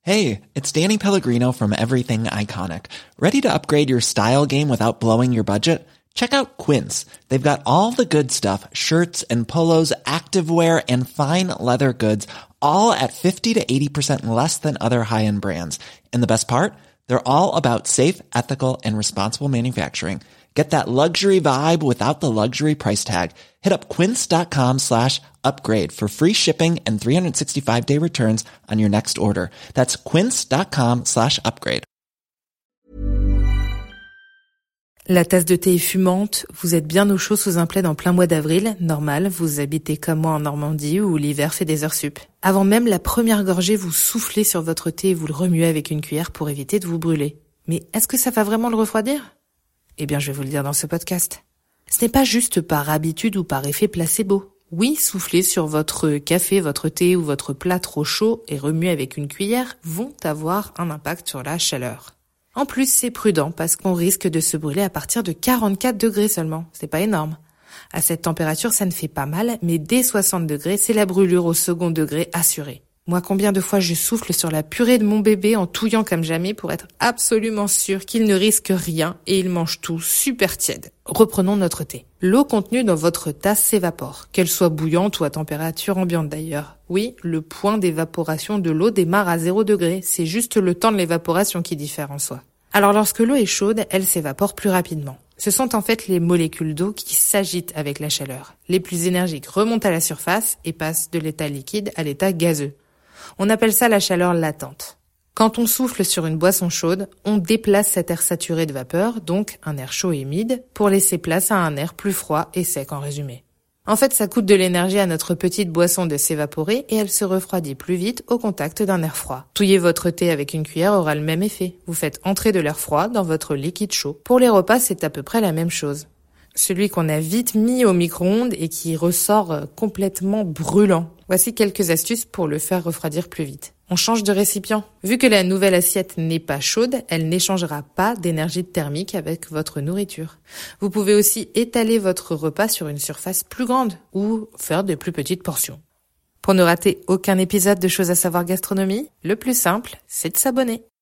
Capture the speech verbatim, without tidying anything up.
Hey, it's Danny Pellegrino from Everything Iconic. Ready to upgrade your style game without blowing your budget? Check out Quince. They've got all the good stuff, shirts and polos, activewear, and fine leather goods, all at fifty to eighty percent less than other high-end brands. And the best part? They're all about safe, ethical, and responsible manufacturing. Get that luxury vibe without the luxury price tag. Hit up quince.com slash upgrade for free shipping and three sixty-five day returns on your next order. That's quince.com slash upgrade. La tasse de thé est fumante, vous êtes bien au chaud sous un plaid en plein mois d'avril, normal, vous habitez comme moi en Normandie où l'hiver fait des heures sup. Avant même la première gorgée, vous soufflez sur votre thé et vous le remuez avec une cuillère pour éviter de vous brûler. Mais est-ce que ça va vraiment le refroidir ? Eh bien, je vais vous le dire dans ce podcast. Ce n'est pas juste par habitude ou par effet placebo. Oui, souffler sur votre café, votre thé ou votre plat trop chaud et remuer avec une cuillère vont avoir un impact sur la chaleur. En plus, c'est prudent parce qu'on risque de se brûler à partir de quarante-quatre degrés seulement. C'est pas énorme. À cette température, ça ne fait pas mal, mais dès soixante degrés, c'est la brûlure au second degré assurée. Moi, combien de fois je souffle sur la purée de mon bébé en touillant comme jamais pour être absolument sûr qu'il ne risque rien et il mange tout super tiède. Reprenons notre thé. L'eau contenue dans votre tasse s'évapore, qu'elle soit bouillante ou à température ambiante d'ailleurs. Oui, le point d'évaporation de l'eau démarre à zéro degré, c'est juste le temps de l'évaporation qui diffère en soi. Alors lorsque l'eau est chaude, elle s'évapore plus rapidement. Ce sont en fait les molécules d'eau qui s'agitent avec la chaleur. Les plus énergiques remontent à la surface et passent de l'état liquide à l'état gazeux. On appelle ça la chaleur latente. Quand on souffle sur une boisson chaude, on déplace cet air saturé de vapeur, donc un air chaud et humide, pour laisser place à un air plus froid et sec en résumé. En fait, ça coûte de l'énergie à notre petite boisson de s'évaporer et elle se refroidit plus vite au contact d'un air froid. Touiller votre thé avec une cuillère aura le même effet. Vous faites entrer de l'air froid dans votre liquide chaud. Pour les repas, c'est à peu près la même chose. Celui qu'on a vite mis au micro-ondes et qui ressort complètement brûlant. Voici quelques astuces pour le faire refroidir plus vite. On change de récipient. Vu que la nouvelle assiette n'est pas chaude, elle n'échangera pas d'énergie thermique avec votre nourriture. Vous pouvez aussi étaler votre repas sur une surface plus grande ou faire de plus petites portions. Pour ne rater aucun épisode de Choses à savoir gastronomie, le plus simple, c'est de s'abonner.